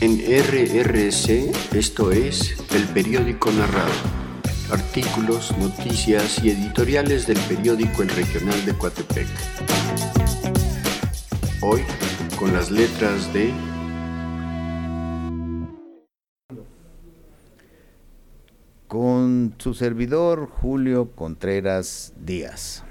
En RRC, esto es El Periódico Narrado. Artículos, noticias y editoriales del periódico El Regional de Coatepec. Hoy, con las letras de... Con su servidor Julio Contreras Díaz.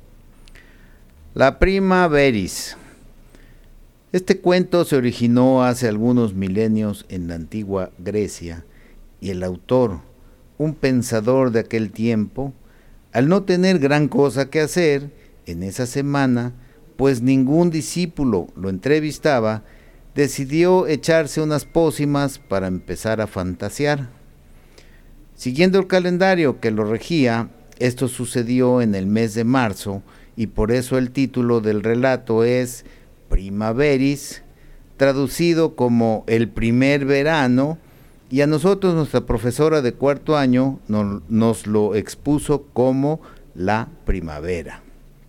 La prima Veris. Este cuento se originó hace algunos milenios en la antigua Grecia y el autor, un pensador de aquel tiempo, al no tener gran cosa que hacer en esa semana, pues ningún discípulo lo entrevistaba, decidió echarse unas pócimas para empezar a fantasear. Siguiendo el calendario que lo regía, esto sucedió en el mes de marzo y por eso el título del relato es Prima Veris, traducido como el primer verano, y a nosotros nuestra profesora de cuarto año nos lo expuso como la primavera.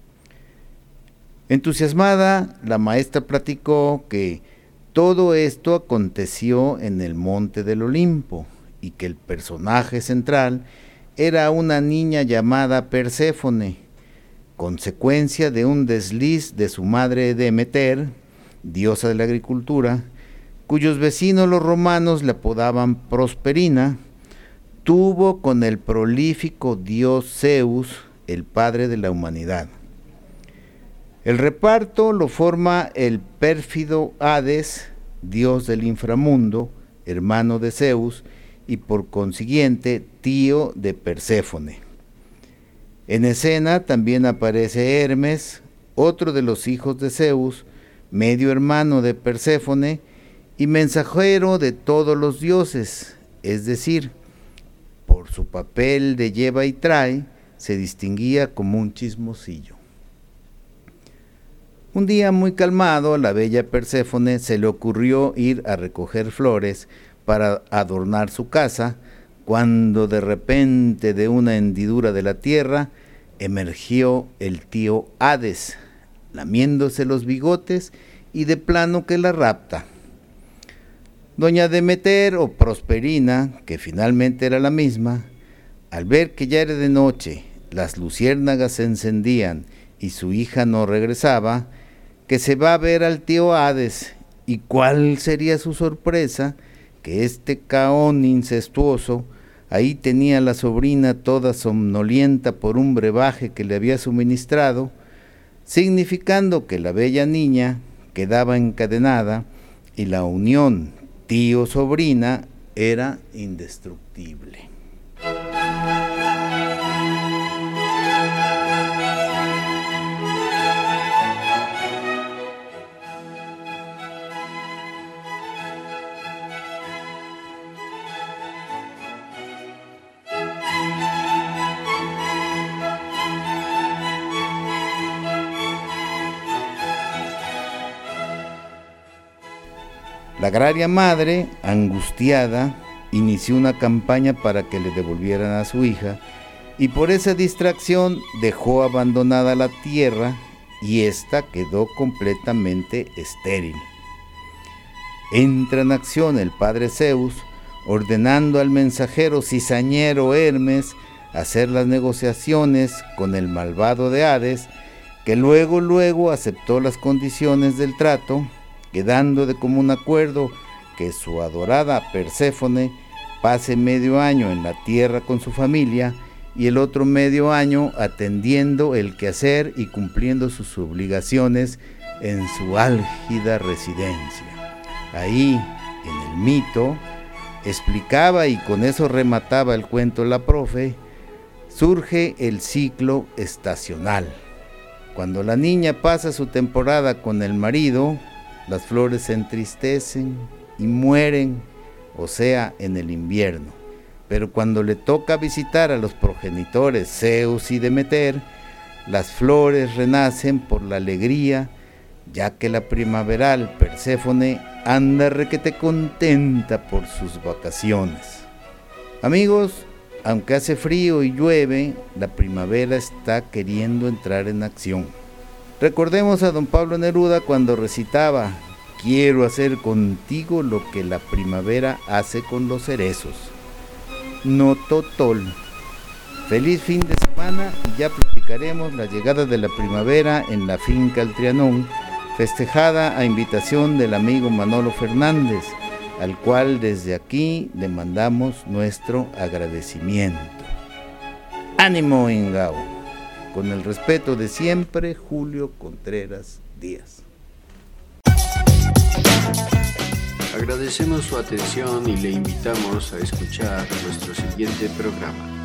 Entusiasmada, la maestra platicó que todo esto aconteció en el monte del Olimpo y que el personaje central era una niña llamada Perséfone, consecuencia de un desliz de su madre Demeter, diosa de la agricultura, cuyos vecinos los romanos le apodaban Prosperina, tuvo con el prolífico dios Zeus, el padre de la humanidad. El reparto lo forma el pérfido Hades, dios del inframundo, hermano de Zeus y por consiguiente tío de Perséfone. En escena también aparece Hermes, otro de los hijos de Zeus, medio hermano de Perséfone y mensajero de todos los dioses, es decir, por su papel de lleva y trae, se distinguía como un chismosillo. Un día muy calmado, a la bella Perséfone se le ocurrió ir a recoger flores para adornar su casa, cuando de repente de una hendidura de la tierra emergió el tío Hades, lamiéndose los bigotes y de plano que la rapta. Doña Demeter o Prosperina, que finalmente era la misma, al ver que ya era de noche, las luciérnagas se encendían y su hija no regresaba, que se va a ver al tío Hades, y cuál sería su sorpresa, que este caón incestuoso ahí tenía a la sobrina toda somnolienta por un brebaje que le había suministrado, significando que la bella niña quedaba encadenada y la unión tío-sobrina era indestructible. La agraria madre, angustiada, inició una campaña para que le devolvieran a su hija y por esa distracción dejó abandonada la tierra y ésta quedó completamente estéril. Entra en acción el padre Zeus, ordenando al mensajero cizañero Hermes hacer las negociaciones con el malvado de Hades, que luego aceptó las condiciones del trato, quedando de común acuerdo que su adorada Perséfone pase medio año en la tierra con su familia y el otro medio año atendiendo el quehacer y cumpliendo sus obligaciones en su álgida residencia. Ahí, en el mito, explicaba, y con eso remataba el cuento la profe, surge el ciclo estacional. Cuando la niña pasa su temporada con el marido, las flores se entristecen y mueren, o sea, en el invierno. Pero cuando le toca visitar a los progenitores Zeus y Demeter, las flores renacen por la alegría, ya que la primaveral Perséfone anda requete contenta por sus vacaciones. Amigos, aunque hace frío y llueve, la primavera está queriendo entrar en acción. Recordemos a don Pablo Neruda cuando recitaba: quiero hacer contigo lo que la primavera hace con los cerezos. Nototol. Feliz fin de semana y ya platicaremos la llegada de la primavera en la finca El Trianón, festejada a invitación del amigo Manolo Fernández, al cual desde aquí le mandamos nuestro agradecimiento. ¡Ánimo, Ingao! Con el respeto de siempre, Julio Contreras Díaz. Agradecemos su atención y le invitamos a escuchar nuestro siguiente programa.